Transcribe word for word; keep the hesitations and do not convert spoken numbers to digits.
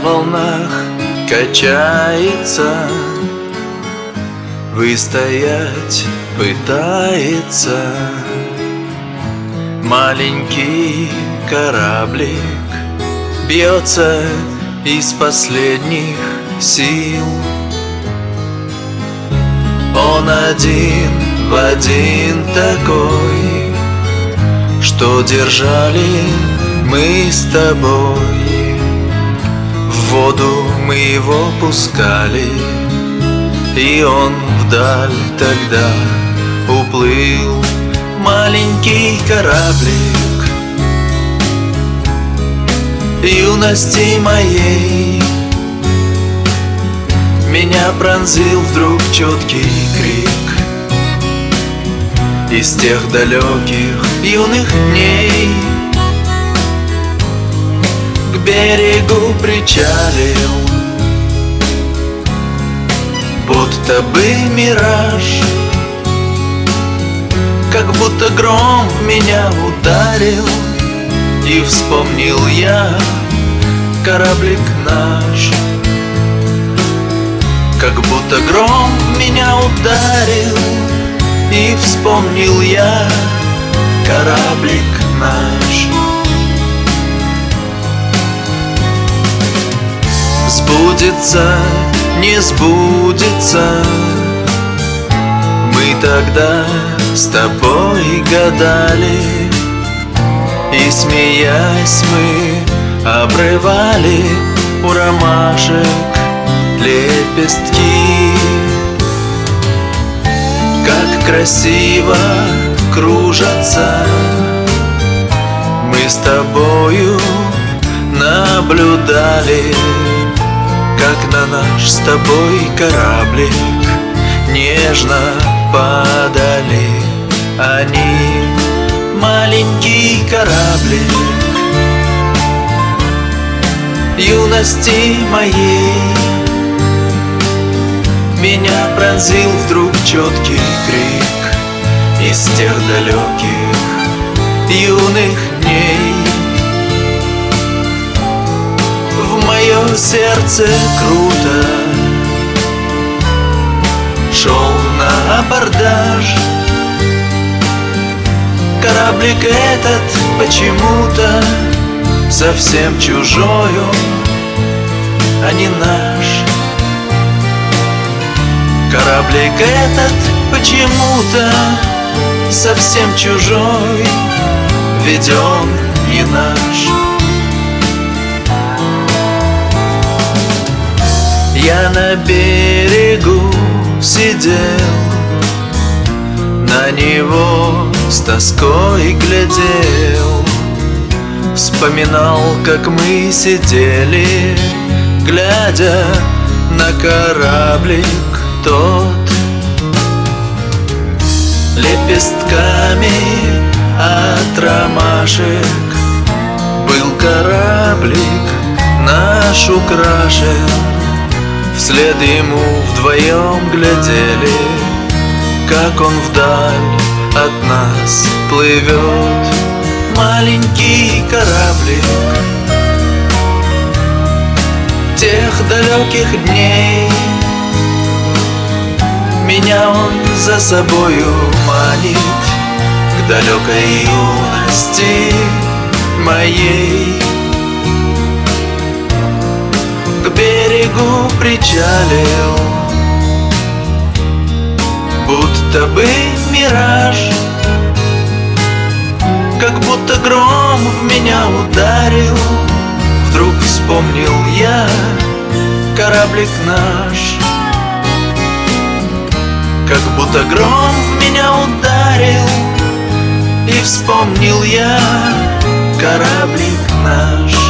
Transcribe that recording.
волнах качается, выстоять пытается. Маленький кораблик бьется из последних сил. Он один в один такой, что держали мы с тобой. В воду мы его пускали, и он вдаль тогда уплыл. Маленький кораблик юности моей, меня пронзил вдруг четкий крик из тех далеких юных дней. К берегу причалил, будто бы мираж, как будто гром в меня ударил. И вспомнил я кораблик наш, как будто гром в меня ударил. И вспомнил я кораблик наш. Сбудется, не сбудется, мы тогда с тобой гадали, и, смеясь, мы обрывали у ромашек лепестки. Как красиво кружатся, мы с тобою наблюдали, как на наш с тобой кораблик нежно падали они. Маленький кораблик юности моей, меня пронзил вдруг четкий крик из тех далеких юных дней. В мое сердце круто шел на абордаж кораблик этот, почему-то совсем чужой он, а не наш. Кораблик этот почему-то совсем чужой, ведь он не наш. Я на берегу сидел, на него с тоской глядел, вспоминал, как мы сидели, глядя на кораблик тот. Лепестками от ромашек был кораблик наш украшен. Вслед ему вдвоем глядели, как он вдаль от нас плывет. Маленький кораблик тех далеких дней, меня он за собою манит к далекой юности моей. К берегу причалил, будто бы мираж, как будто гром в меня ударил. Вдруг вспомнил я кораблик наш, как будто гром в меня ударил. И вспомнил я кораблик наш.